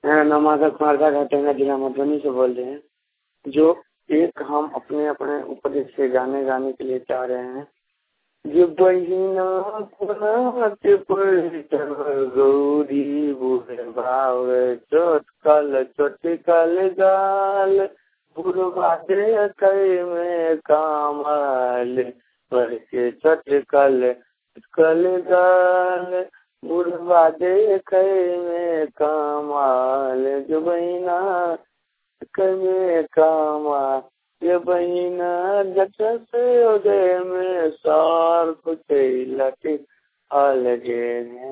मेरा नाम आदर्श कुमार घाटेंगा, जिला मधुबनी से बोल रहे हैं। जो एक हम अपने अपने उपदेश से गाने के लिए चाह रहे हैं। ये बहिना कुनाते पर गौरी बुढ़ भाव चोटकल गाल बुढ़वा दे कई में कामाल पर के चटकल कल गाल बुढ़वा दे कई में कामाल। जो बहिना कमे कामा ये बहिना जटस उदय में सार कुछ लटी अलगे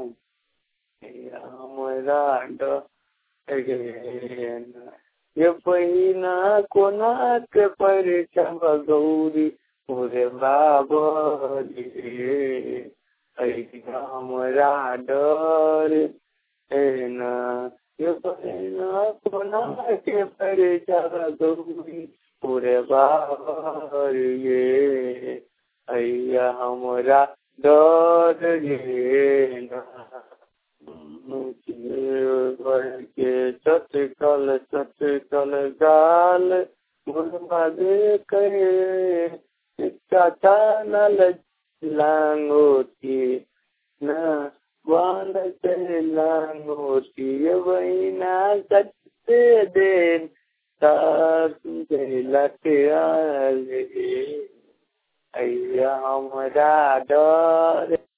हमरा ये बहिना कोना के परिचम गौरी पूरे बाबरी हमरा डर ना ये बहिना कोना के परिचम गौरी पूरे बाबर ये अय्या हमरा डर ये के चटकल गाल बुढ़वा दे कहे चाचा न लांगोटी न बांध के लांगोटी बहिना सच्चे देन लटिया अय्या हमरा डर।